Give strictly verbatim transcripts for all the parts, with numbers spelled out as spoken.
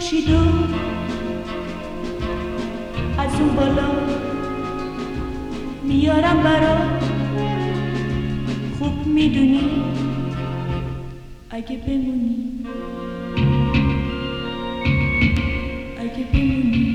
خورشیدو از اون بالا میارم برات. خوب میدونی اگه بمونی، اگه بمونی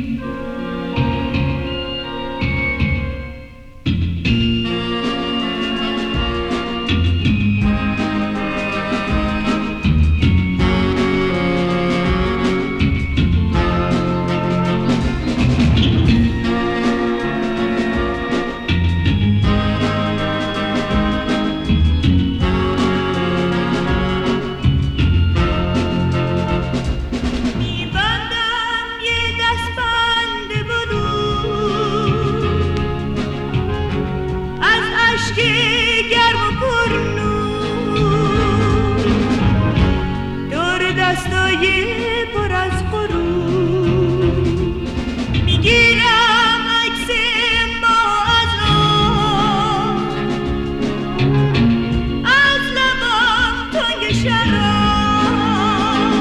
پر از غرور میگیرم عکس ما از آن، از لبم تنگ شراب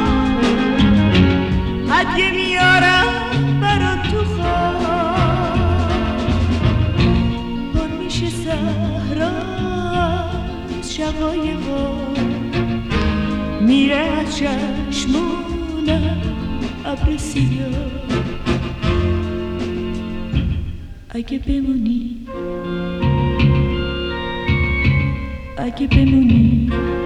هدیه میارم برات تو خواب. پر میشه صحرا از شقایقا، میره از چشمونم ابر سیاه. اگه بمونی، اگه بمونی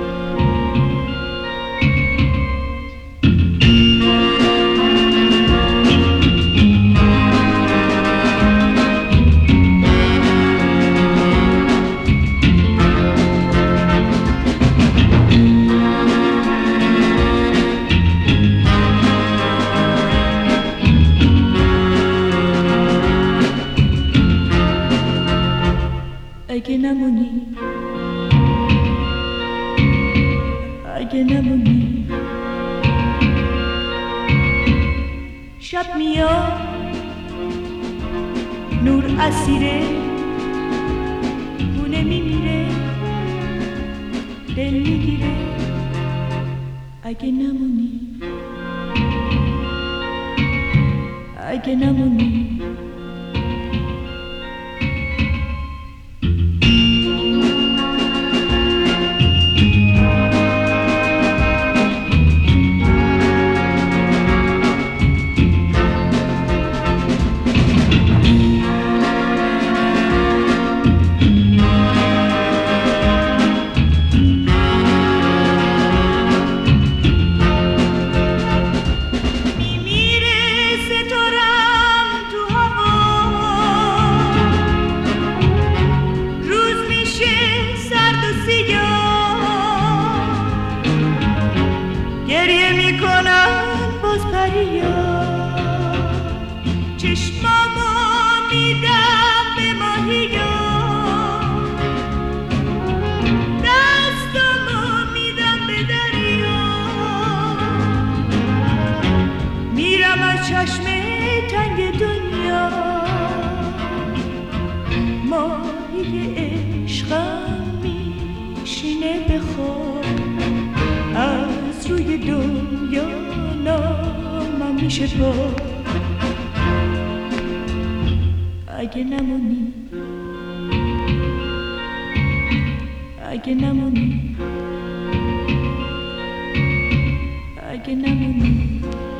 اگه نمونی، اگه نمونی شب میاد نور اسیره، خونه میمیره دل میگیره. اگه نمونی، اگه نمونی چشمامو میدم به ماهیا، دستامو میدم به دریا. میرم از چشم تنگ دنیا، ماهی عشقم میشینه به خواب. از روی دنیا نامم میشه پا. اگه نمونی، اگه نمونی، اگه نمونی